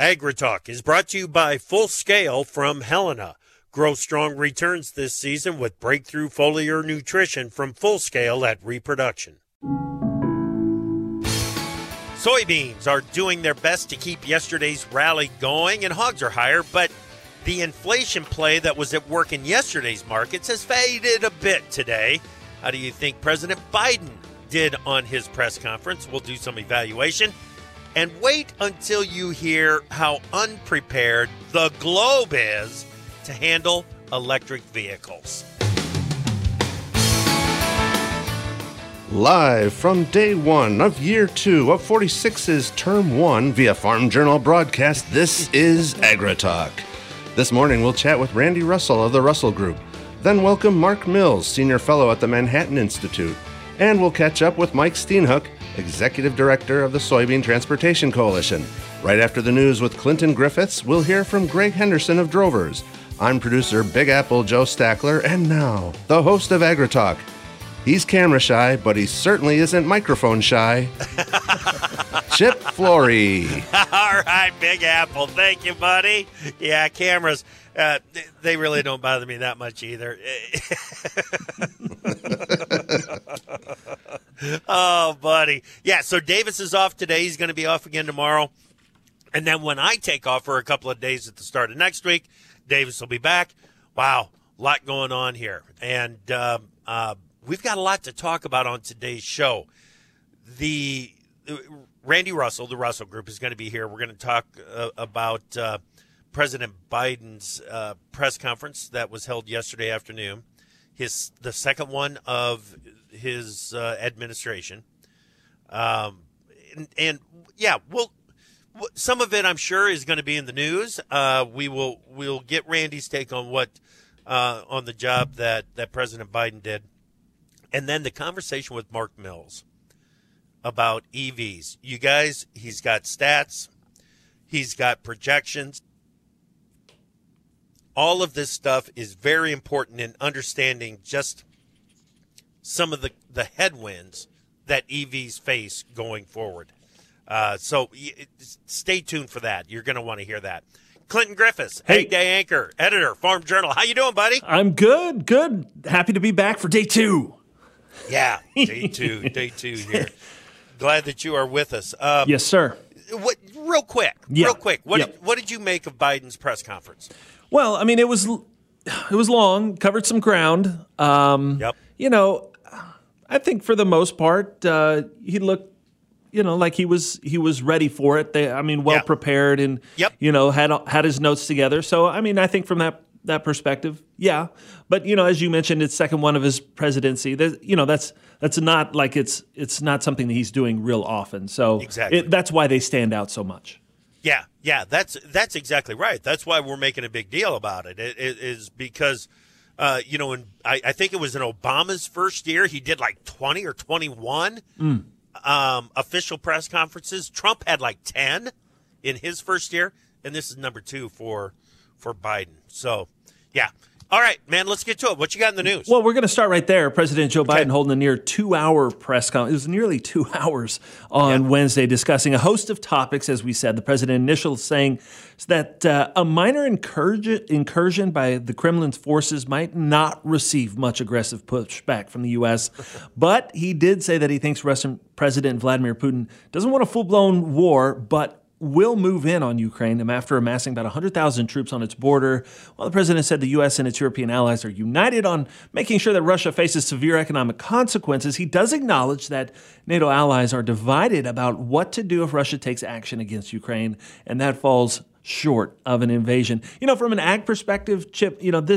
AgriTalk is brought to you by Full Scale from Helena. Grow strong returns this season with breakthrough foliar nutrition from Full Scale at Reproduction. Soybeans are doing their best to keep yesterday's rally going, and hogs are higher, but the inflation play that was at work in yesterday's markets has faded a bit today. How do you think President Biden did on his press conference? We'll do some evaluation. And wait until you hear how unprepared the globe is to handle electric vehicles. Live from day one of year 2 of 46's term 1 via Farm Journal broadcast, this is AgriTalk. This morning we'll chat with Randy Russell of the Russell Group, then welcome Mark Mills, Senior Fellow at the Manhattan Institute, and we'll catch up with Mike Steenhoek, Executive Director of the Soybean Transportation Coalition. Right after the news with Clinton Griffiths, we'll hear from Greg Henderson of Drovers. I'm producer Big Apple Joe Stackler, and now, the host of AgriTalk. He's camera shy, but he certainly isn't microphone shy. Chip Flory. All right, Big Apple. Thank you, buddy. Yeah, cameras, they really don't bother me that much either. Oh, buddy. Yeah, so Davis is off today. He's going to be off again tomorrow. And then when I take off for a couple of days at the start of next week, Davis will be back. Wow, a lot going on here. And we've got a lot to talk about on today's show. Randy Russell, the Russell Group, is going to be here. We're going to talk about President Biden's press conference that was held yesterday afternoon, the second one of his administration. And yeah, some of it, I'm sure, is going to be in the news. We'll get Randy's take on on the job that President Biden did, and then the conversation with Mark Mills about EVs. You guys, he's got stats, he's got projections. All of this stuff is very important in understanding just some of the headwinds that EVs face going forward. So stay tuned for that. You're going to want to hear that. Clinton Griffiths, Ag Day anchor, editor, Farm Journal. How you doing, buddy? I'm good. Happy to be back for day 2. Yeah, day two here. Glad that you are with us. Yes, sir. Real quick. What did you make of Biden's press conference? Well, I mean, it was long, covered some ground. Yep. You know, I think for the most part, he looked, like he was ready for it. Well prepared and, had his notes together. So, I mean, I think from that perspective, yeah. But, as you mentioned, it's second one of his presidency. That's not like it's not something that he's doing real often. So exactly. That's why they stand out so much. Yeah, that's exactly right. That's why we're making a big deal about it. It is because, I think it was in Obama's first year, he did like 20 or 21 official press conferences. Trump had like 10 in his first year, and this is number 2 for Biden. So, yeah. All right, man, let's get to it. What you got in the news? Well, we're going to start right there. President Joe Biden holding a near 2-hour press conference. It was nearly 2 hours on Wednesday discussing a host of topics, as we said. The president initially saying that a minor incursion by the Kremlin's forces might not receive much aggressive pushback from the U.S., but he did say that he thinks Russian President Vladimir Putin doesn't want a full-blown war, but will move in on Ukraine after amassing about 100,000 troops on its border. While the president said the U.S. and its European allies are united on making sure that Russia faces severe economic consequences, he does acknowledge that NATO allies are divided about what to do if Russia takes action against Ukraine, and that falls short of an invasion. From an ag perspective, Chip,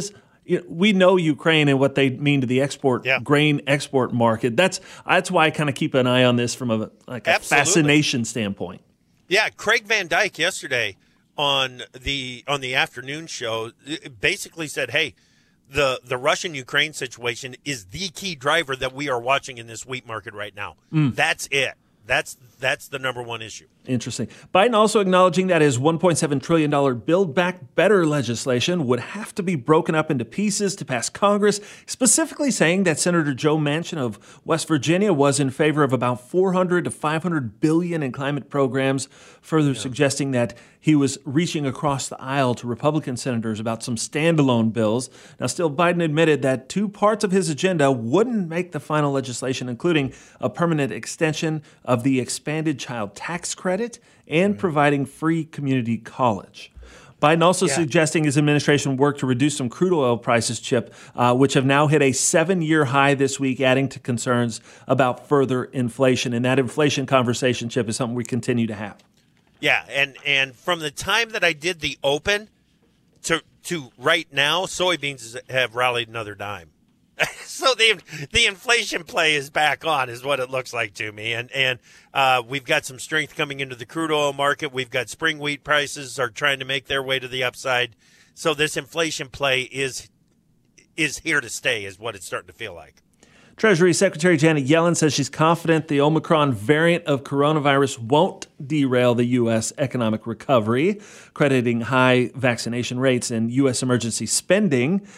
we know Ukraine and what they mean to the grain export market. That's why I kind of keep an eye on this from a fascination standpoint. Yeah, Craig Van Dyke yesterday on the afternoon show basically said, hey, the Russian-Ukraine situation is the key driver that we are watching in this wheat market right now. That's it. That's the number one issue. Interesting. Biden also acknowledging that his $1.7 trillion Build Back Better legislation would have to be broken up into pieces to pass Congress, specifically saying that Senator Joe Manchin of West Virginia was in favor of about $400 to $500 billion in climate programs, further suggesting that he was reaching across the aisle to Republican senators about some standalone bills. Now, still, Biden admitted that two parts of his agenda wouldn't make the final legislation, including a permanent extension of the expanded child tax credit and providing free community college. Biden also suggesting his administration work to reduce some crude oil prices, Chip, which have now hit a 7-year high this week, adding to concerns about further inflation. And that inflation conversation, Chip, is something we continue to have. Yeah, and from the time that I did the open to right now, soybeans have rallied another dime. So the inflation play is back on, is what it looks like to me. And we've got some strength coming into the crude oil market. We've got spring wheat prices are trying to make their way to the upside. So this inflation play is here to stay, is what it's starting to feel like. Treasury Secretary Janet Yellen says she's confident the Omicron variant of coronavirus won't derail the U.S. economic recovery, crediting high vaccination rates and U.S. emergency spending.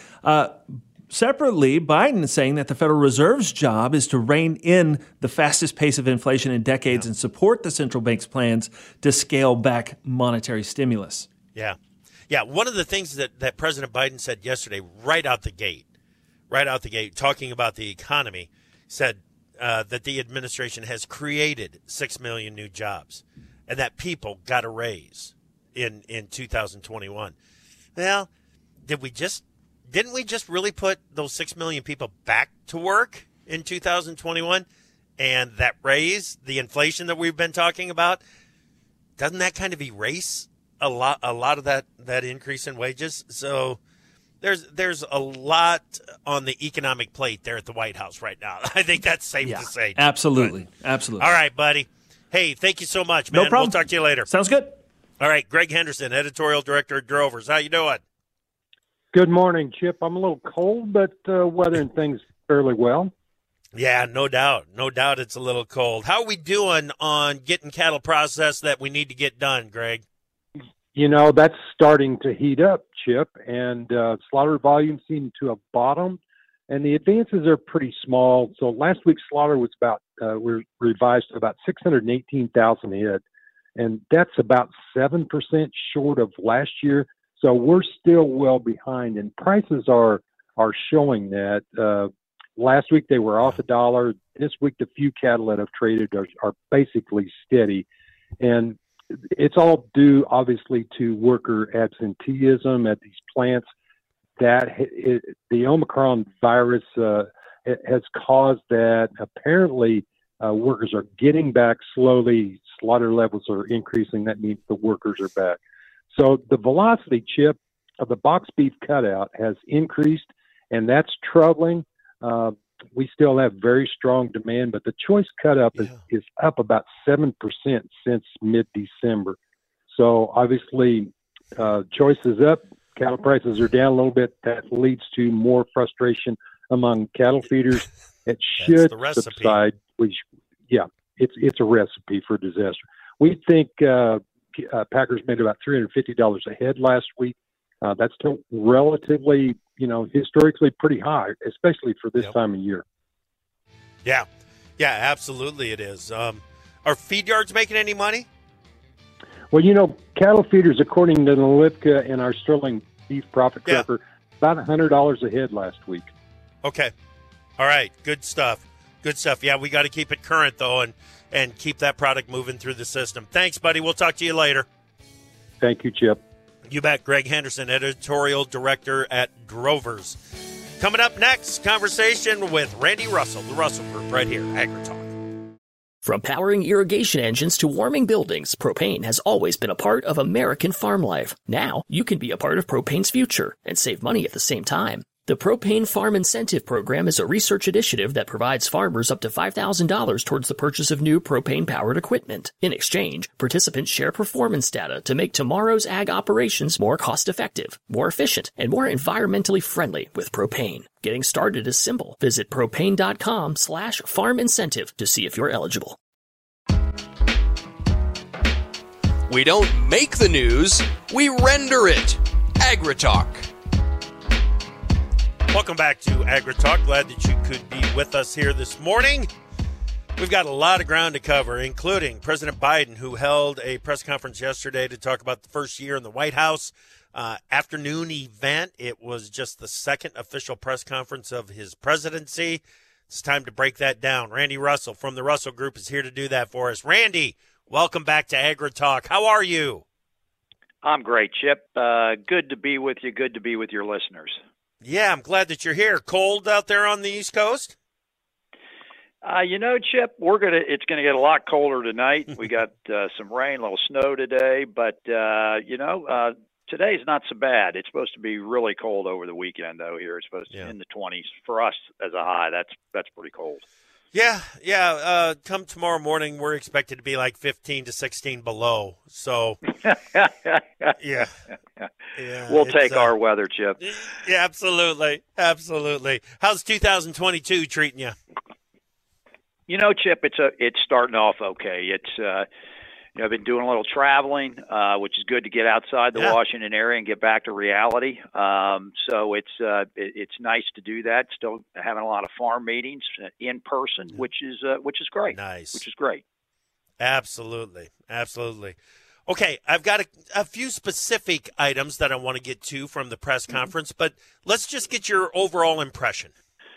Separately, Biden is saying that the Federal Reserve's job is to rein in the fastest pace of inflation in decades and support the central bank's plans to scale back monetary stimulus. Yeah. One of the things that President Biden said yesterday, right out the gate, talking about the economy, said that the administration has created 6 million new jobs and that people got a raise in 2021. Well, didn't we just really put those 6 million people back to work in 2021? And that raise, the inflation that we've been talking about, doesn't that kind of erase a lot of that increase in wages? So there's a lot on the economic plate there at the White House right now. I think that's safe to say. Absolutely. Absolutely. All right, buddy. Hey, thank you so much, man. No problem. We'll talk to you later. Sounds good. All right, Greg Henderson, editorial director at Drovers. How you doing? Good morning, Chip. I'm a little cold, but weathering things fairly well. Yeah, no doubt. No doubt it's a little cold. How are we doing on getting cattle processed that we need to get done, Greg? You know, that's starting to heat up, Chip, and slaughter volumes seem to have bottomed, and the advances are pretty small. So last week's slaughter was we revised to about 618,000 head, and that's about 7% short of last year. So we're still well behind, and prices are showing that. Last week they were off $1. This week the few cattle that have traded are basically steady, and it's all due, obviously, to worker absenteeism at these plants. The Omicron virus has caused that. Apparently, workers are getting back slowly. Slaughter levels are increasing. That means the workers are back. So the velocity, Chip, of the box beef cutout has increased, and that's troubling. We still have very strong demand, but the choice cutout is up about 7% since mid-December. So obviously, choice is up. Cattle prices are down a little bit. That leads to more frustration among cattle feeders. It should subside. It's a recipe for disaster. We think Packers made about $350 a head last week. That's still relatively, historically pretty high, especially for this time of year. Yeah, absolutely it is. Are feed yards making any money? Well, cattle feeders, according to Nalipka and our Sterling Beef Profit Tracker, about $100 a head last week. Okay. All right. Good stuff. Yeah, we got to keep it current, though, and keep that product moving through the system. Thanks, buddy. We'll talk to you later. Thank you, Chip. You bet. Greg Henderson, editorial director at Drovers. Coming up next, conversation with Randy Russell, the Russell Group, right here, AgriTalk. From powering irrigation engines to warming buildings, propane has always been a part of American farm life. Now, you can be a part of propane's future and save money at the same time. The Propane Farm Incentive Program is a research initiative that provides farmers up to $5,000 towards the purchase of new propane-powered equipment. In exchange, participants share performance data to make tomorrow's ag operations more cost-effective, more efficient, and more environmentally friendly with propane. Getting started is simple. Visit propane.com/farm incentive to see if you're eligible. We don't make the news, we render it. AgriTalk. Welcome back to AgriTalk. Glad that you could be with us here this morning. We've got a lot of ground to cover, including President Biden, who held a press conference yesterday to talk about the first year in the White House. Afternoon event. It was just the second official press conference of his presidency. It's time to break that down. Randy Russell from the Russell Group is here to do that for us. Randy, welcome back to AgriTalk. How are you? I'm great, Chip. Good to be with you. Good to be with your listeners. Yeah, I'm glad that you're here. Cold out there on the East Coast? Chip, it's gonna get a lot colder tonight. We got some rain, a little snow today, but today's not so bad. It's supposed to be really cold over the weekend, though. Here it's supposed to be in the 20s for us as a high. That's pretty cold. Yeah. Come tomorrow morning, we're expected to be like 15 to 16 below. So, yeah. We'll take our weather, Chip. Yeah, absolutely. How's 2022 treating you? Chip, it's starting off okay. I've been doing a little traveling, which is good to get outside the Washington area and get back to reality. So it's nice to do that. Still having a lot of farm meetings in person, which is great. Nice. Which is great. Absolutely. Okay, I've got a few specific items that I want to get to from the press conference, but let's just get your overall impression.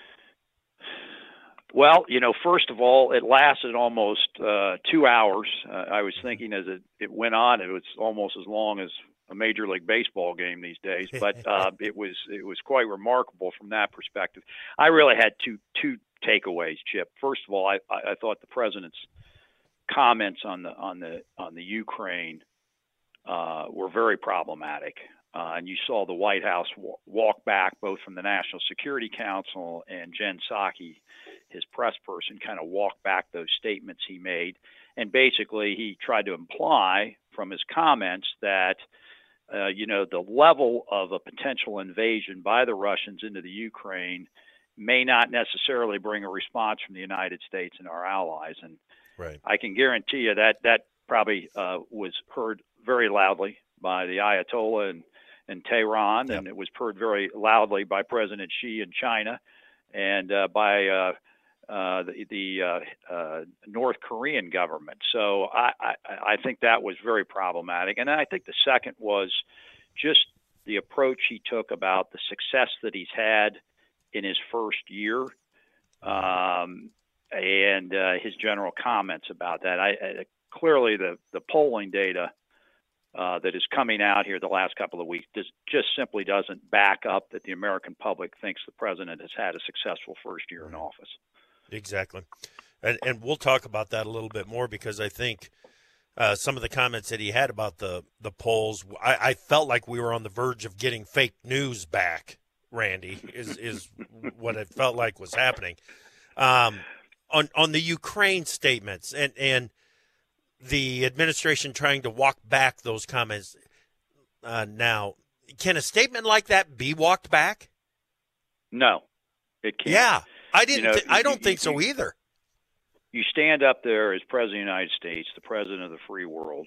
Well, first of all, it lasted almost 2 hours. I was thinking as it went on, it was almost as long as a Major League Baseball game these days. But it was quite remarkable from that perspective. I really had two takeaways, Chip. First of all, I thought the president's comments on the Ukraine were very problematic. And you saw the White House walk back, both from the National Security Council and Jen Psaki, his press person, kind of walk back those statements he made. And basically he tried to imply from his comments that, the level of a potential invasion by the Russians into the Ukraine may not necessarily bring a response from the United States and our allies. And right. I can guarantee you that probably was heard very loudly by the Ayatollah in Tehran, and it was heard very loudly by President Xi in China, and by the North Korean government. So I think that was very problematic. And I think the second was just the approach he took about the success that he's had in his first year, and his general comments about that. Clearly the polling data that is coming out here the last couple of weeks just simply doesn't back up that the American public thinks the president has had a successful first year in office. Exactly. And we'll talk about that a little bit more, because I think some of the comments that he had about the polls, I felt like we were on the verge of getting fake news back, Randy, is what it felt like was happening. On the Ukraine statements and the administration trying to walk back those comments now, can a statement like that be walked back? No, it can't. Yeah, I don't think so either. You stand up there as President of the United States, the President of the free world,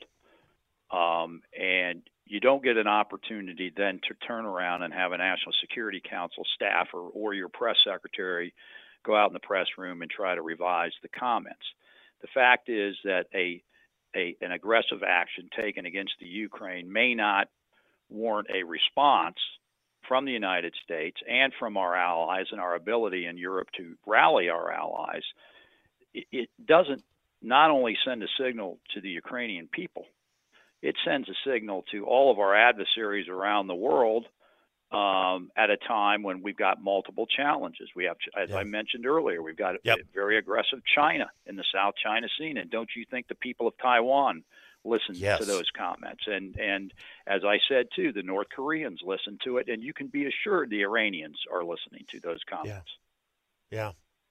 and you don't get an opportunity then to turn around and have a National Security Council staffer or your press secretary go out in the press room and try to revise the comments. The fact is that an aggressive action taken against the Ukraine may not warrant a response from the United States and from our allies, and our ability in Europe to rally our allies. It doesn't not only send a signal to the Ukrainian people, it sends a signal to all of our adversaries around the world at a time when we've got multiple challenges. We have, as I mentioned earlier, we've got a very aggressive China in the South China Sea. And don't you think the people of Taiwan listen to those comments? And as I said, too, the North Koreans listen to it. And you can be assured the Iranians are listening to those comments. Yeah.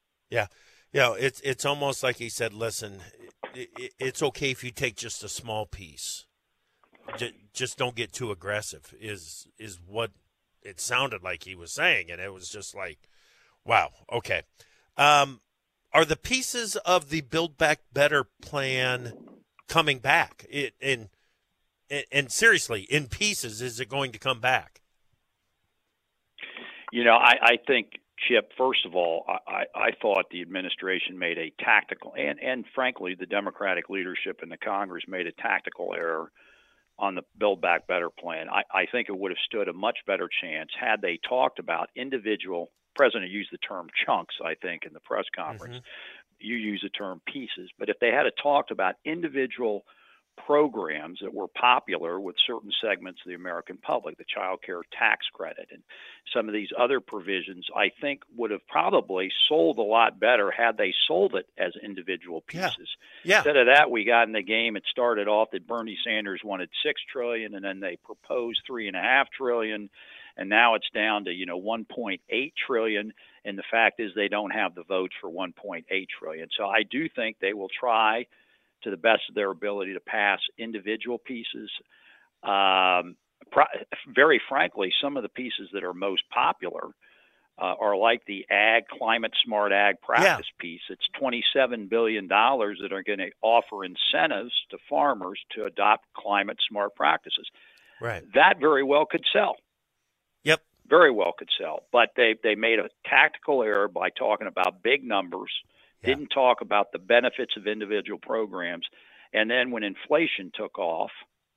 It's almost like he said, listen, it's okay if you take just a small piece. Just don't get too aggressive is what it sounded like he was saying. And it was just like, wow, okay. Are the pieces of the Build Back Better plan coming back? And And seriously, in pieces, is it going to come back? I think, Chip, first of all, I thought the administration made a tactical, and frankly, the Democratic leadership in the Congress made a tactical error on the Build Back Better plan. I think it would have stood a much better chance had they talked about individual. President used the term chunks, I think, in the press conference. Mm-hmm. You use the term pieces. But if they had talked about individual programs that were popular with certain segments of the American public, the child care tax credit and some of these other provisions, I think would have probably sold a lot better had they sold it as individual pieces. Yeah. Instead of that, we got in the game. It started off that Bernie Sanders wanted $6 trillion, and then they proposed $3.5 trillion, and now it's down to $1.8 trillion. And the fact is, they don't have the votes for $1.8 trillion. So I do think they will try to the best of their ability to pass individual pieces. Very frankly, some of the pieces that are most popular are like the climate smart ag practice piece. It's $27 billion that are going to offer incentives to farmers to adopt climate smart practices. Right. That very well could sell. Yep. Very well could sell. But they made a tactical error by talking about big numbers. Didn't talk about the benefits of individual programs. And then when inflation took off,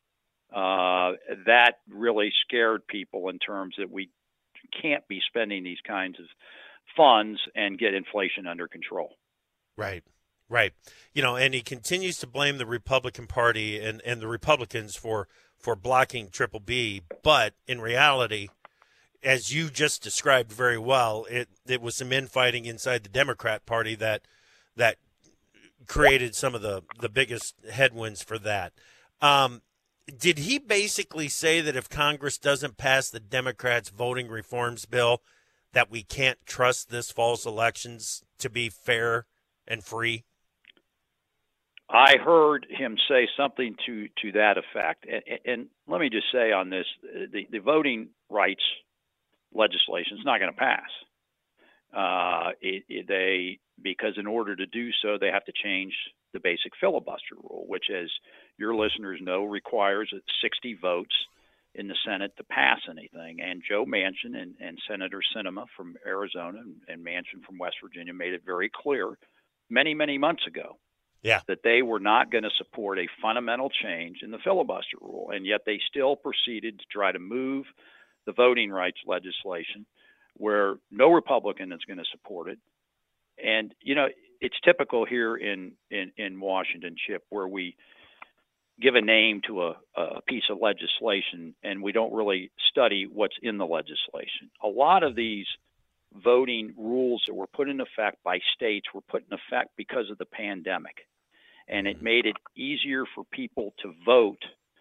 that really scared people in terms that we can't be spending these kinds of funds and get inflation under control. Right. And he continues to blame the Republican Party and the Republicans for blocking Triple B. But in reality, as you just described very well, it was some infighting inside the Democrat Party that created some of the biggest headwinds for that. Did he basically say that if Congress doesn't pass the Democrats' voting reforms bill, that we can't trust this fall's elections to be fair and free? I heard him say something to that effect. And let me just say on this, the voting rights legislation is not going to pass. Because in order to do so, they have to change the basic filibuster rule, which, as your listeners know, requires 60 votes in the Senate to pass anything. And Joe Manchin and Senator Sinema from Arizona and Manchin from West Virginia made it very clear many, many months ago that they were not going to support a fundamental change in the filibuster rule. And yet they still proceeded to try to move the voting rights legislation where no Republican is going to support it. And, it's typical here in Washington, Chip, where we give a name to a piece of legislation and we don't really study what's in the legislation. A lot of these voting rules that were put in effect by states were put in effect because of the pandemic. And it made it easier for people to vote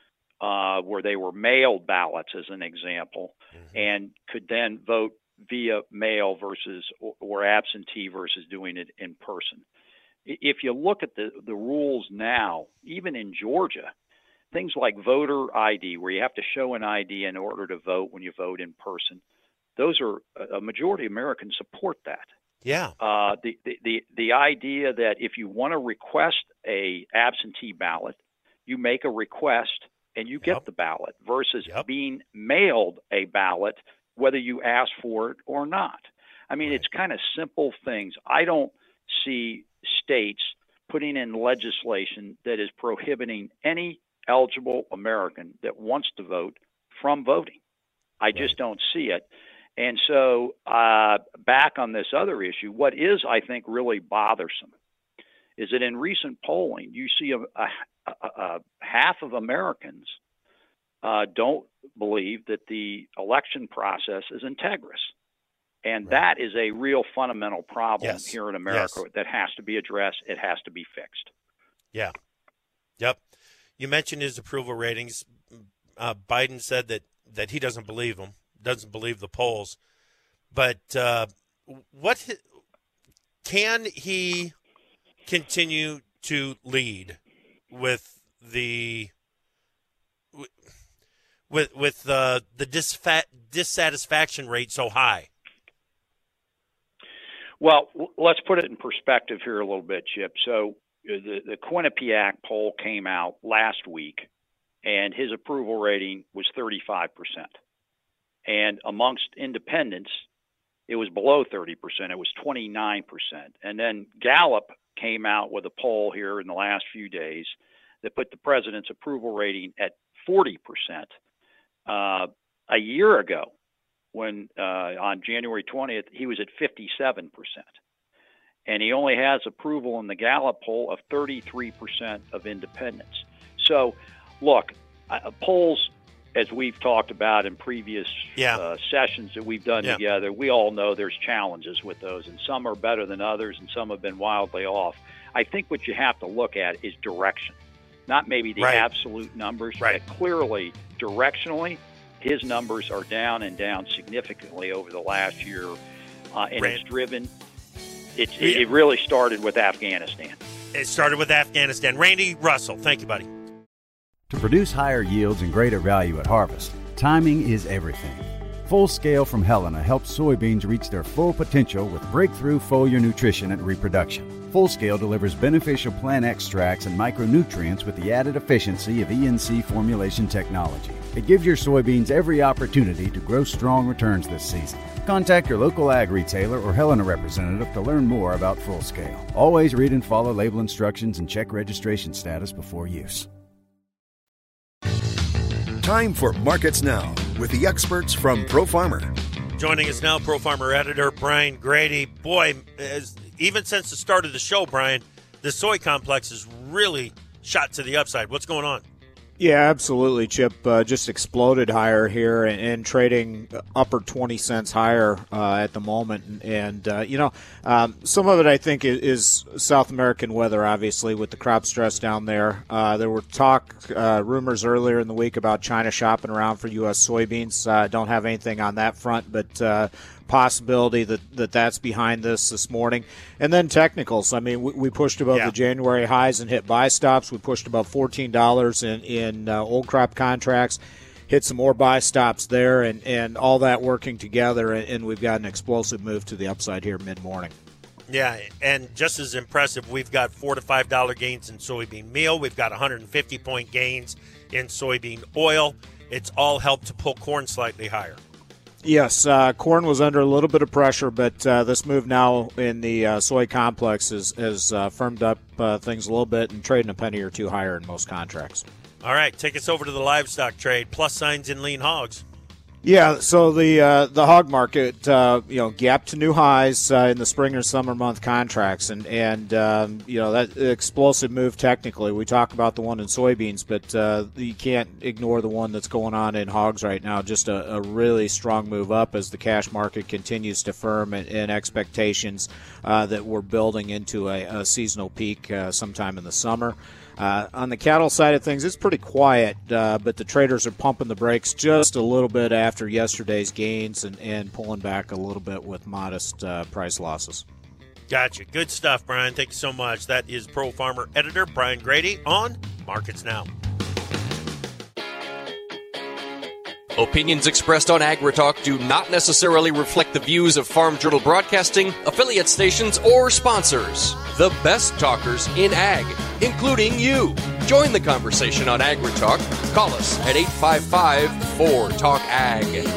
where they were mailed ballots, as an example, and could then vote via mail versus or absentee versus doing it in person. If you look at the rules now, even in Georgia, things like voter ID, where you have to show an ID in order to vote when you vote in person, those are a majority of Americans support that. Yeah. The idea that if you want to request a absentee ballot, you make a request and you get the ballot versus being mailed a ballot whether you ask for it or not. I mean, it's kind of simple things. I don't see states putting in legislation that is prohibiting any eligible American that wants to vote from voting. I just don't see it. And so back on this other issue, what is, I think, really bothersome is that in recent polling, you see a half of Americans don't believe that the election process is integrous. And that is a real fundamental problem here in America that has to be addressed. It has to be fixed. Yeah. Yep. You mentioned his approval ratings. Biden said that he doesn't believe them, doesn't believe the polls. But can he continue to lead with the dissatisfaction rate so high? Well, let's put it in perspective here a little bit, Chip. So the Quinnipiac poll came out last week, and his approval rating was 35%. And amongst independents, it was below 30%. It was 29%. And then Gallup came out with a poll here in the last few days that put the president's approval rating at 40%. A year ago, when on January 20th, he was at 57%. And he only has approval in the Gallup poll of 33% of independents. So, look, polls, as we've talked about in previous sessions that we've done together, we all know there's challenges with those, and some are better than others, and some have been wildly off. I think what you have to look at is direction, not maybe the absolute numbers, but clearly, directionally, his numbers are down and down significantly over the last year, and it's driven. It really started with Afghanistan. It started with Afghanistan. Randy Russell, thank you, buddy. To produce higher yields and greater value at harvest, timing is everything. Full Scale from Helena helps soybeans reach their full potential with breakthrough foliar nutrition and reproduction. Full Scale delivers beneficial plant extracts and micronutrients with the added efficiency of ENC formulation technology. It gives your soybeans every opportunity to grow strong returns this season. Contact your local ag retailer or Helena representative to learn more about Full Scale. Always read and follow label instructions and check registration status before use. Time for Markets Now with the experts from ProFarmer. Joining us now, ProFarmer editor Brian Grady. Boy, even since the start of the show, Brian, the soy complex has really shot to the upside. What's going on? Yeah, absolutely, Chip. Just exploded higher here and trading upper 20 cents higher at the moment. And some of it, I think, is South American weather, obviously, with the crop stress down there. There were rumors earlier in the week about China shopping around for U.S. soybeans. Don't have anything on that front, but possibility that's behind this morning. And then technicals. I mean, we pushed above the January highs and hit buy stops. We pushed above $14 in old crop contracts, hit some more buy stops there, and all that working together, and we've got an explosive move to the upside here mid-morning. Yeah, and just as impressive, we've got $4 to $5 gains in soybean meal. We've got 150-point gains in soybean oil. It's all helped to pull corn slightly higher. Yes, corn was under a little bit of pressure, but this move now in the soy complex has firmed up things a little bit and trading a penny or two higher in most contracts. All right, take us over to the livestock trade. Plus signs in lean hogs. Yeah, so the hog market, gapped to new highs in the spring or summer month contracts, and that explosive move technically. We talk about the one in soybeans, but you can't ignore the one that's going on in hogs right now. Just a really strong move up as the cash market continues to firm and expectations that we're building into a seasonal peak sometime in the summer. On the cattle side of things, it's pretty quiet, but the traders are pumping the brakes just a little bit after yesterday's gains and pulling back a little bit with modest price losses. Gotcha. Good stuff, Brian. Thank you so much. That is ProFarmer editor Brian Grady on Markets Now. Opinions expressed on AgriTalk do not necessarily reflect the views of Farm Journal Broadcasting, affiliate stations, or sponsors. The best talkers in ag, including you. Join the conversation on AgriTalk. Call us at 855-4TALK-AG.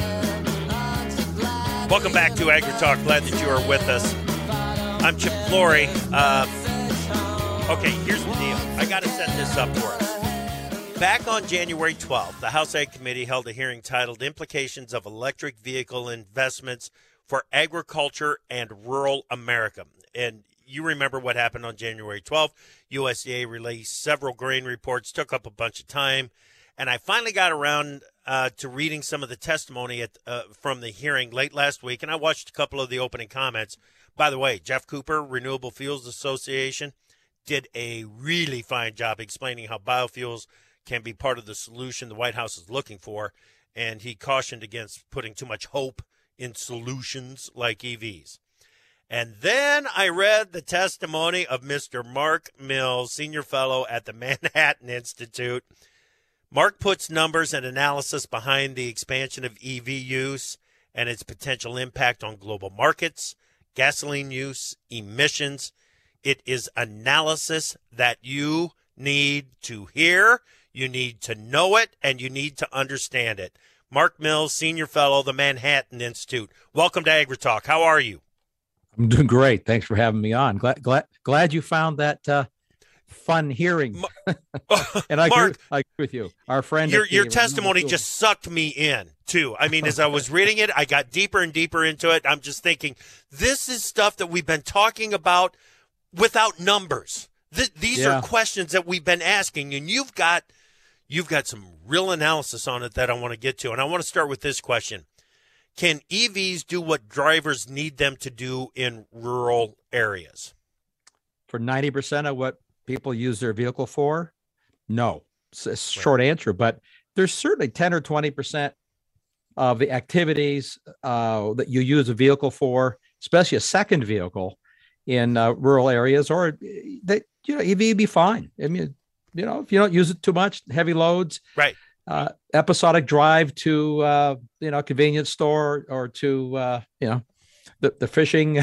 Welcome back to AgriTalk. Glad that you are with us. I'm Chip Flory. Okay, here's the deal. I got to set this up for us. Back on January 12th, the House Ag Committee held a hearing titled Implications of Electric Vehicle Investments for Agriculture and Rural America. And you remember what happened on January 12th. USDA released several grain reports, took up a bunch of time. And I finally got around to reading some of the testimony from the hearing late last week. And I watched a couple of the opening comments. By the way, Jeff Cooper, Renewable Fuels Association, did a really fine job explaining how biofuels can be part of the solution the White House is looking for, and he cautioned against putting too much hope in solutions like EVs. And then I read the testimony of Mr. Mark Mills, senior fellow at the Manhattan Institute. Mark puts numbers and analysis behind the expansion of EV use and its potential impact on global markets, gasoline use, emissions. It is analysis that you need to hear. You need to know it, and you need to understand it. Mark Mills, Senior Fellow, the Manhattan Institute. Welcome to AgriTalk. How are you? I'm doing great. Thanks for having me on. Glad you found that fun hearing. And I agree with you. Our friend, your testimony just sucked me in too. I mean, as I was reading it, I got deeper and deeper into it. I'm just thinking, this is stuff that we've been talking about without numbers. These are questions that we've been asking, and you've got some real analysis on it that I want to get to. And I want to start with this question. Can EVs do what drivers need them to do in rural areas? For 90% of what people use their vehicle for? No. It's a short answer, but there's certainly 10 or 20% of the activities that you use a vehicle for, especially a second vehicle in rural areas, or that, EV would be fine. I mean, if you don't use it too much, heavy loads, right? Episodic drive to, convenience store or to, the fishing,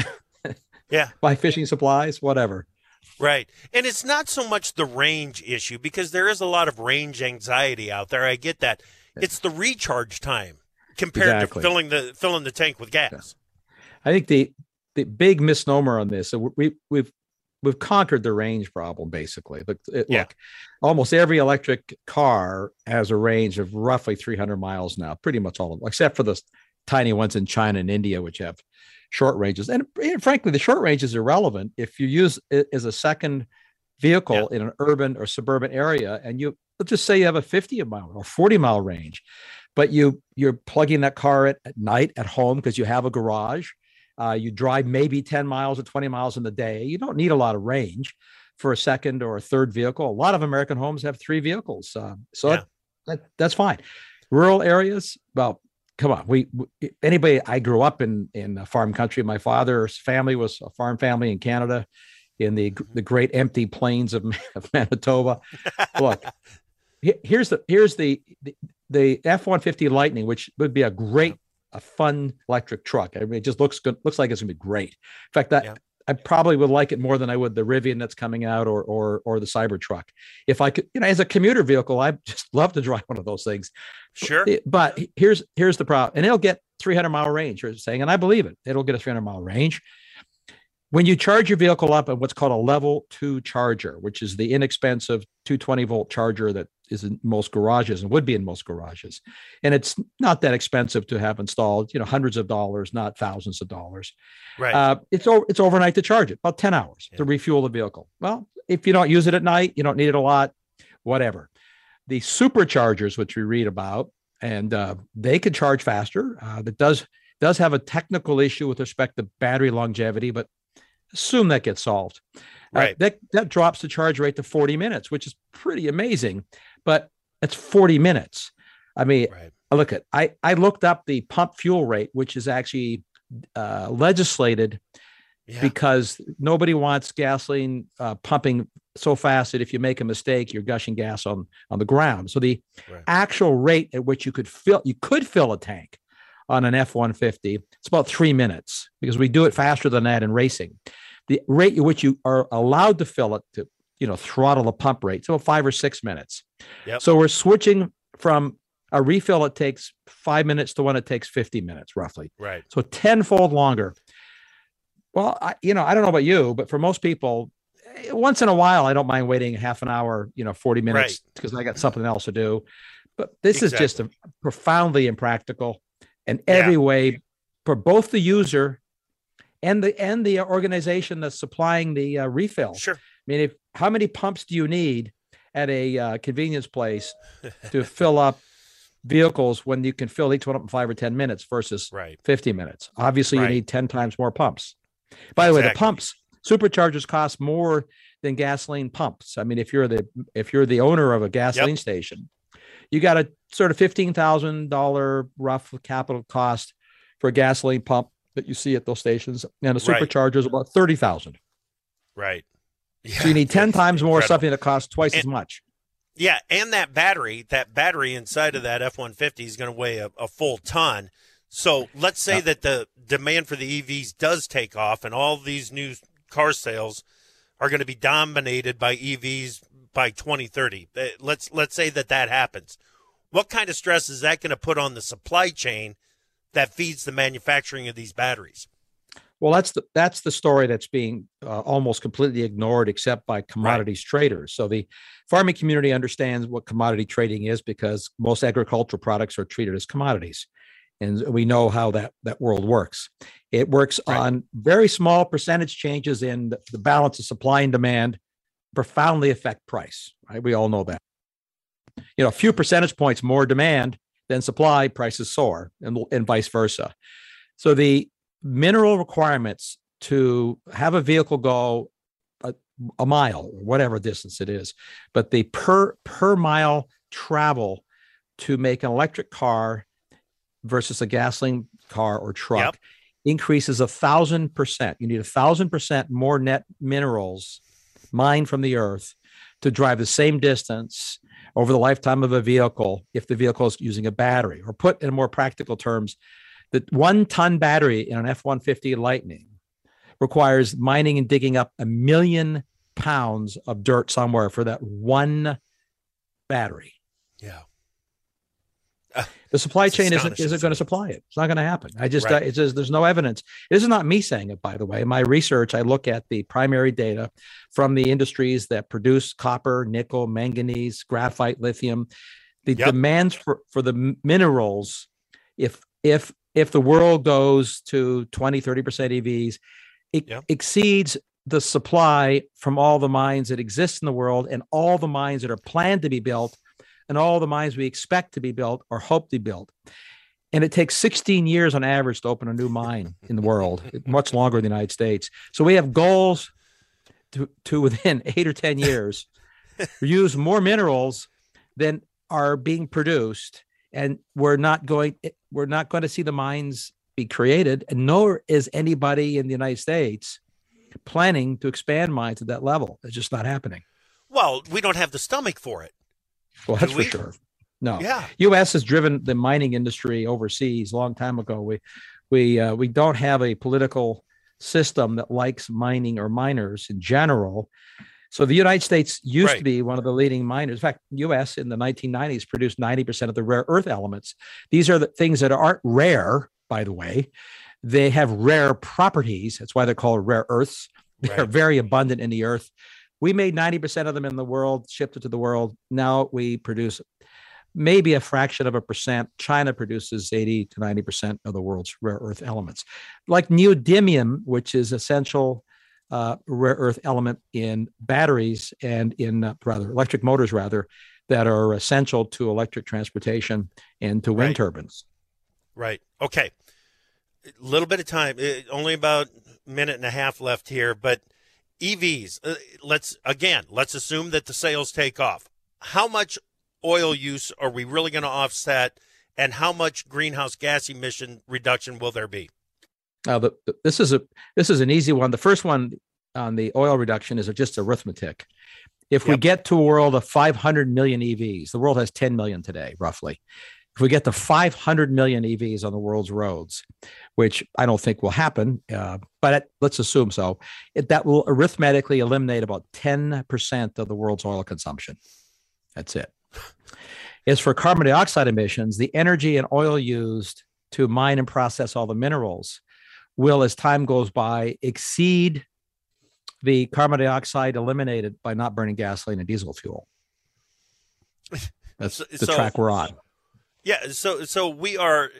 buy fishing supplies, whatever. Right. And it's not so much the range issue, because there is a lot of range anxiety out there. I get that. It's the recharge time compared to filling the tank with gas. I think the big misnomer on this, so we've conquered the range problem, basically. Look, almost every electric car has a range of roughly 300 miles now, pretty much all of them, except for the tiny ones in China and India, which have short ranges. And frankly, the short range is irrelevant if you use it as a second vehicle in an urban or suburban area, and let's just say you have a 50-mile or 40-mile range, but you're plugging that car at night at home because you have a garage. You drive maybe 10 miles or 20 miles in the day. You don't need a lot of range for a second or a third vehicle. A lot of American homes have 3 vehicles. That's fine. Rural areas, well, come on. I grew up in a farm country. My father's family was a farm family in Canada, in the great empty plains of Manitoba. Look, here's the F-150 Lightning, which would be a fun electric truck. I mean, it just looks good. Looks like it's gonna be great. In fact, I probably would like it more than I would the Rivian that's coming out or the Cybertruck. If I could, as a commuter vehicle, I'd just love to drive one of those things. Sure. But here's the problem, and it'll get 300-mile range. You're saying, and I believe it. It'll get a 300-mile range. When you charge your vehicle up at what's called a level 2 charger, which is the inexpensive 220-volt charger that is in most garages and would be in most garages, and it's not that expensive to have installed, hundreds of dollars, not thousands of dollars. Right. It's overnight to charge it, about 10 hours to refuel the vehicle. Well, if you don't use it at night, you don't need it a lot, whatever. The superchargers, which we read about, and they can charge faster. That does have a technical issue with respect to battery longevity, but assume that gets solved. Right. That drops the charge rate to 40 minutes, which is pretty amazing, but it's 40 minutes. I mean, look at, I looked up the pump fuel rate, which is actually legislated because nobody wants gasoline pumping so fast that if you make a mistake, you're gushing gas on the ground. So the actual rate at which you could fill a tank on an F-150, it's about 3 minutes, because we do it faster than that in racing. The rate at which you are allowed to fill it to, throttle the pump rate, so 5 or 6 minutes. Yep. So we're switching from a refill it takes 5 minutes to one it takes 50 minutes, roughly. Right. So tenfold longer. Well, I don't know about you, but for most people, once in a while, I don't mind waiting half an hour, 40 minutes because I got something else to do. But this is just profoundly impractical. And every way for both the user and the organization that's supplying the refill. Sure. I mean, how many pumps do you need at a convenience place to fill up vehicles when you can fill each one up in 5 or 10 minutes versus 50 minutes? Obviously, you need 10 times more pumps. By the way, the pumps, superchargers cost more than gasoline pumps. I mean, if you're the owner of a gasoline station, you got a sort of $15,000 rough capital cost for a gasoline pump that you see at those stations, and a supercharger is about $30,000. Right. Yeah, so you need 10 times more something that costs twice as much. Yeah, and that battery inside of that F-150 is going to weigh a full ton. So let's say that the demand for the EVs does take off, and all these new car sales are going to be dominated by EVs by 2030. Let's say that happens. What kind of stress is that going to put on the supply chain that feeds the manufacturing of these batteries? Well, that's the story that's being almost completely ignored, except by commodities traders. So the farming community understands what commodity trading is because most agricultural products are treated as commodities, and we know how that world works. It works on very small percentage changes in the balance of supply and demand, profoundly affect price. Right? We all know that. A few percentage points more demand than supply, prices soar, and vice versa. So the mineral requirements to have a vehicle go a mile, or whatever distance it is, but the per mile travel to make an electric car versus a gasoline car or truck increases 1,000%. You need 1,000% more net minerals mined from the earth to drive the same distance over the lifetime of a vehicle if the vehicle is using a battery. Or put in more practical terms, the 1-ton battery in an F-150 Lightning requires mining and digging up 1 million pounds of dirt somewhere for that one battery. Yeah. The supply chain isn't going to supply it. It's not going to happen. It's just there's no evidence. This is not me saying it, by the way. In my research, I look at the primary data from the industries that produce copper, nickel, manganese, graphite, lithium. The demands for the minerals, if the world goes to 20, 30% EVs, it exceeds the supply from all the mines that exist in the world and all the mines that are planned to be built and all the mines we expect to be built or hope to be built. And it takes 16 years on average to open a new mine in the world, much longer in the United States. So we have goals to within 8 or 10 years, use more minerals than are being produced. And we're not going to see the mines be created, and nor is anybody in the United States planning to expand mines at that level. It's just not happening. Well, we don't have the stomach for it. Well, that's for sure. No. Yeah. U.S. has driven the mining industry overseas a long time ago. We don't have a political system that likes mining or miners in general. So the United States used to be one of the leading miners. In fact, U.S. in the 1990s produced 90% of the rare earth elements. These are the things that aren't rare, by the way. They have rare properties. That's why they're called rare earths. They're very abundant in the earth. We made 90% of them in the world, shipped it to the world. Now we produce maybe a fraction of a percent. China produces 80 to 90% of the world's rare earth elements. Like neodymium, which is essential rare earth element in batteries and in electric motors that are essential to electric transportation and to wind turbines. Right. Okay. A little bit of time, only about a minute and a half left here, but EVs, let's assume that the sales take off. How much oil use are we really going to offset, and how much greenhouse gas emission reduction will there be? This is an easy one. The first one on the oil reduction is just arithmetic. If we get to a world of 500 million EVs, the world has 10 million today, roughly. If we get to 500 million EVs on the world's roads, which I don't think will happen, but let's assume so, that will arithmetically eliminate about 10% of the world's oil consumption. That's it. As for carbon dioxide emissions, the energy and oil used to mine and process all the minerals will, as time goes by, exceed the carbon dioxide eliminated by not burning gasoline and diesel fuel. That's the track we're on. Yeah, so we're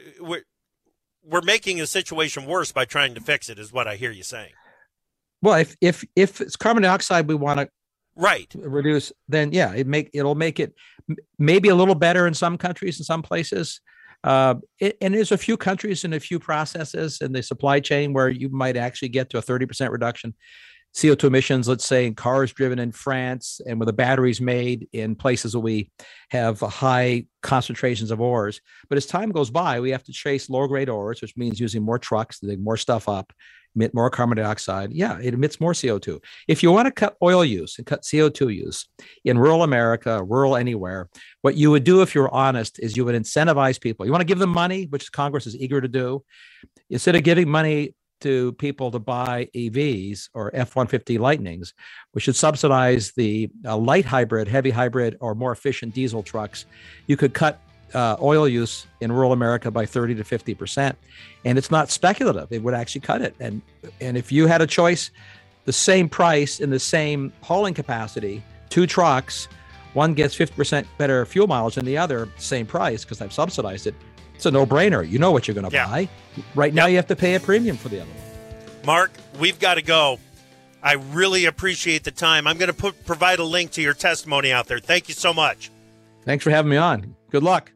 making the situation worse by trying to fix it, is what I hear you saying. Well, if it's carbon dioxide we want to reduce, then it'll make it maybe a little better in some countries, in some places. And there's a few countries and a few processes in the supply chain where you might actually get to a 30% reduction. CO2 emissions, let's say in cars driven in France and with the batteries made in places where we have high concentrations of ores. But as time goes by, we have to chase lower grade ores, which means using more trucks to dig more stuff up, emit more carbon dioxide. Yeah, it emits more CO2. If you want to cut oil use and cut CO2 use in rural America, rural anywhere, what you would do if you were honest is you would incentivize people. You want to give them money, which Congress is eager to do. Instead of giving money to people to buy EVs or F-150 Lightnings. We should subsidize the light hybrid, heavy hybrid, or more efficient diesel trucks. You could cut oil use in rural America by 30 to 50%. And it's not speculative. It would actually cut it. And if you had a choice, the same price in the same hauling capacity, 2 trucks, one gets 50% better fuel mileage than the other, same price because I've subsidized it. It's a no-brainer. You know what you're going to buy. Right now, you have to pay a premium for the other one. Mark, we've got to go. I really appreciate the time. I'm going to provide a link to your testimony out there. Thank you so much. Thanks for having me on. Good luck.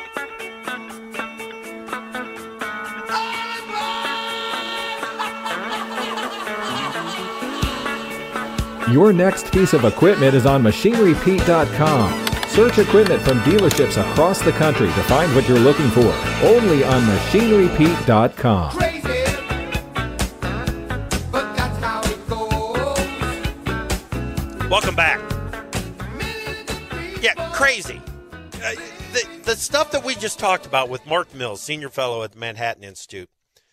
Your next piece of equipment is on MachineryPete.com. Search equipment from dealerships across the country to find what you're looking for. Only on MachineryPete.com. Welcome back. Yeah, crazy. The stuff that we just talked about with Mark Mills, senior fellow at the Manhattan Institute.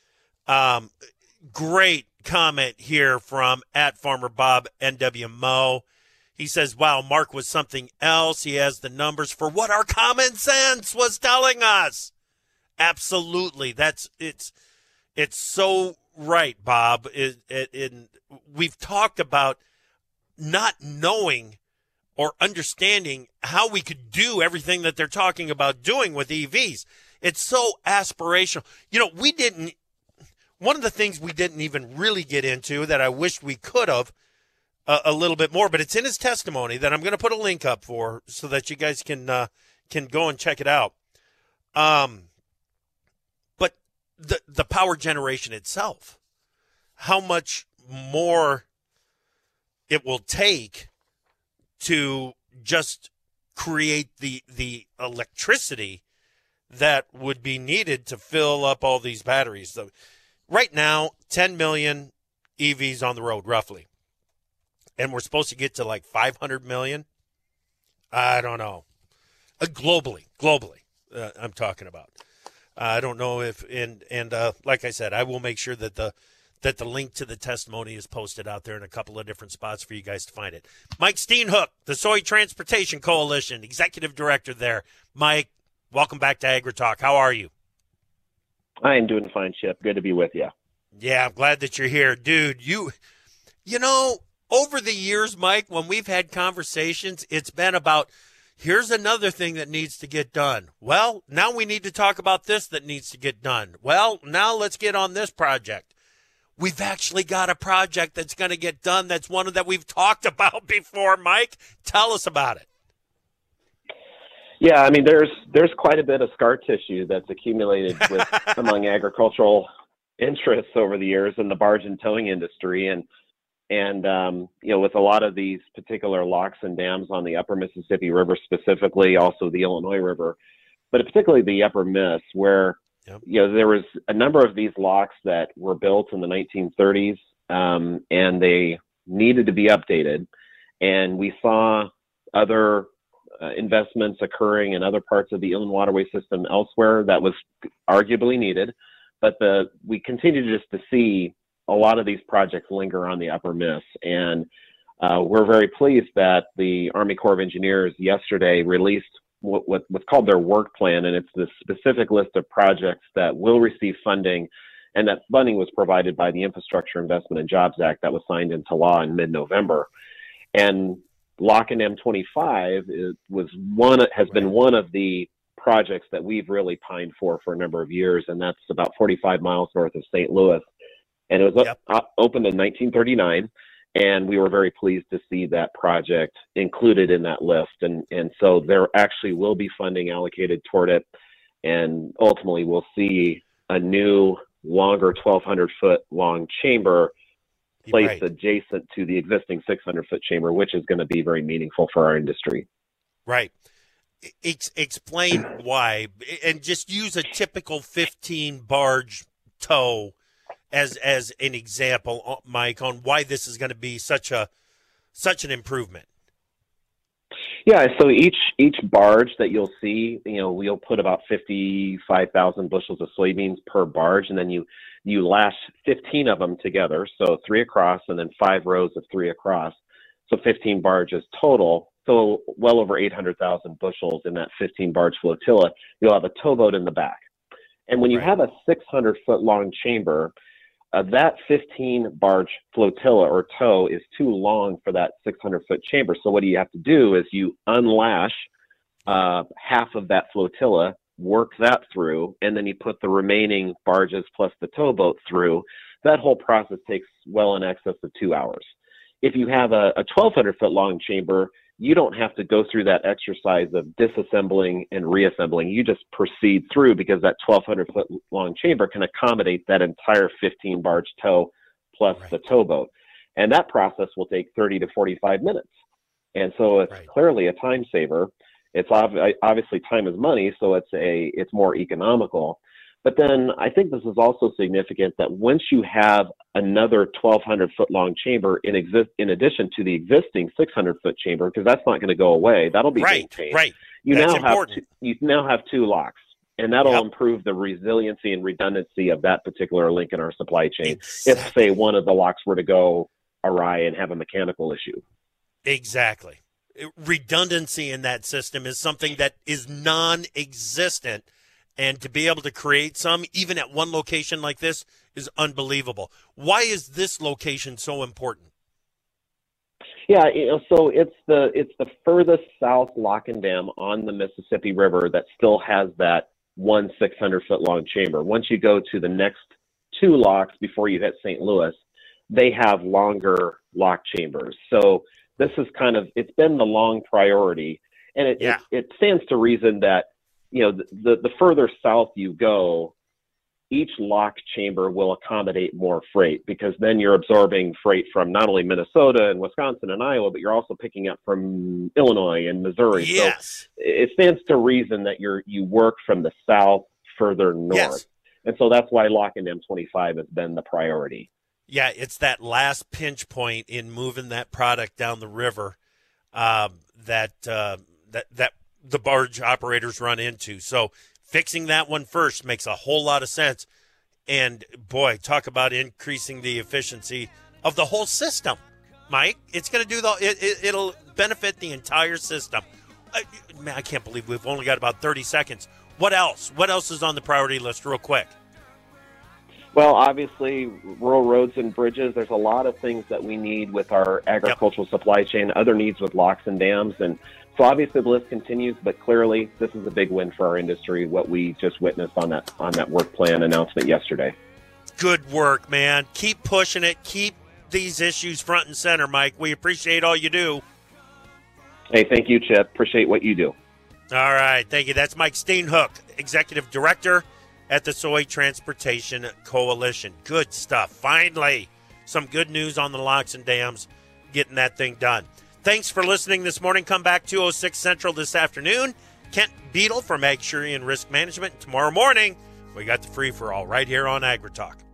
Great comment here from @FarmerBob NWMO. He says, wow, Mark was something else. He has the numbers for what our common sense was telling us. Absolutely. It's so right, Bob. We've talked about not knowing or understanding how we could do everything that they're talking about doing with EVs. It's so aspirational. One of the things we didn't even really get into that I wish we could have a little bit more, but it's in his testimony that I'm going to put a link up for so that you guys can go and check it out. But the power generation itself, how much more it will take to just create the electricity that would be needed to fill up all these batteries. So right now, 10 million EVs on the road, roughly. And we're supposed to get to like 500 million. I don't know. Globally, I'm talking about. I don't know if, and like I said, I will make sure that the link to the testimony is posted out there in a couple of different spots for you guys to find it. Mike Steenhoek, the Soy Transportation Coalition, Executive Director there. Mike, welcome back to AgriTalk. How are you? I am doing fine, Chip. Good to be with you. Yeah, I'm glad that you're here. Dude, you know, over the years, Mike, when we've had conversations, it's been about, here's another thing that needs to get done. Well, now we need to talk about this that needs to get done. Well, now let's get on this project. We've actually got a project that's going to get done. That's one that we've talked about before. Mike, tell us about it. Yeah, I mean, there's quite a bit of scar tissue that's accumulated among agricultural interests over the years in the barge and towing industry, and with a lot of these particular locks and dams on the Upper Mississippi River, specifically, also the Illinois River, but particularly the Upper Miss, where there was a number of these locks that were built in the 1930s, and they needed to be updated, and we saw other investments occurring in other parts of the inland waterway system elsewhere that was arguably needed, but we continue just to see a lot of these projects linger on the Upper Miss, and we're very pleased that the Army Corps of Engineers yesterday released what's called their work plan, and it's the specific list of projects that will receive funding, and that funding was provided by the Infrastructure Investment and Jobs Act that was signed into law in mid-November. And Lock and M25 has been one of the projects that we've really pined for a number of years, and that's about 45 miles north of St. Louis. And it was opened in 1939, and we were very pleased to see that project included in that list. And so there actually will be funding allocated toward it, and ultimately we'll see a new, longer 1,200-foot long chamber placed adjacent to the existing 600-foot chamber, which is going to be very meaningful for our industry. Right. Explain why, and just use a typical 15 barge tow as an example, Mike, on why this is going to be such an improvement. Yeah, so each barge that you'll see, we'll put about 55,000 bushels of soybeans per barge, and then you lash 15 of them together, so 3 across and then 5 rows of 3 across, so 15 barges total, so well over 800,000 bushels in that 15 barge flotilla. You'll have a towboat in the back. And when you have a 600-foot long chamber, that 15 barge flotilla or tow is too long for that 600-foot chamber. So what you have to do is you unlash half of that flotilla, work that through, and then you put the remaining barges plus the towboat through. That whole process takes well in excess of 2 hours. If you have a 1,200-foot long chamber, you don't have to go through that exercise of disassembling and reassembling. You just proceed through because that 1,200-foot long chamber can accommodate that entire 15 barge tow plus the towboat. And that process will take 30 to 45 minutes. And so it's clearly a time saver. It's obviously time is money, so it's more economical. But then I think this is also significant that once you have another 1,200-foot long chamber in addition to the existing 600-foot chamber, because that's not going to go away, that'll be maintained. Right. You now have 2 locks, and that'll improve the resiliency and redundancy of that particular link in our supply chain. If, say, one of the locks were to go awry and have a mechanical issue. Exactly. Redundancy in that system is something that is non-existent. And to be able to create some, even at one location like this, is unbelievable. Why is this location so important? Yeah, so it's the furthest south lock and dam on the Mississippi River that still has that one 600-foot long chamber. Once you go to the next 2 locks before you hit St. Louis, they have longer lock chambers. So this is it's been the long priority, and it stands to reason that the further south you go, each lock chamber will accommodate more freight, because then you're absorbing freight from not only Minnesota and Wisconsin and Iowa, but you're also picking up from Illinois and Missouri. Yes. So it stands to reason that you work from the south further north. Yes. And so that's why Lock and Dam 25 has been the priority. Yeah, it's that last pinch point in moving that product down the river that the barge operators run into. So fixing that one first makes a whole lot of sense. And boy, talk about increasing the efficiency of the whole system, Mike. It's going to do it'll benefit the entire system. I can't believe we've only got about 30 seconds. What else? What else is on the priority list real quick? Well, obviously, rural roads and bridges. There's a lot of things that we need with our agricultural supply chain, other needs with locks and dams. And so obviously the list continues, but clearly this is a big win for our industry, what we just witnessed on that work plan announcement yesterday. Good work, man. Keep pushing it. Keep these issues front and center, Mike. We appreciate all you do. Hey, thank you, Chip. Appreciate what you do. All right. Thank you. That's Mike Steenhoek, Executive Director at the Soy Transportation Coalition. Good stuff. Finally, some good news on the locks and dams, getting that thing done. Thanks for listening this morning. Come back 2:06 Central this afternoon. Kent Beadle from Ag Surety and Risk Management. Tomorrow morning, we got the free-for-all right here on AgriTalk.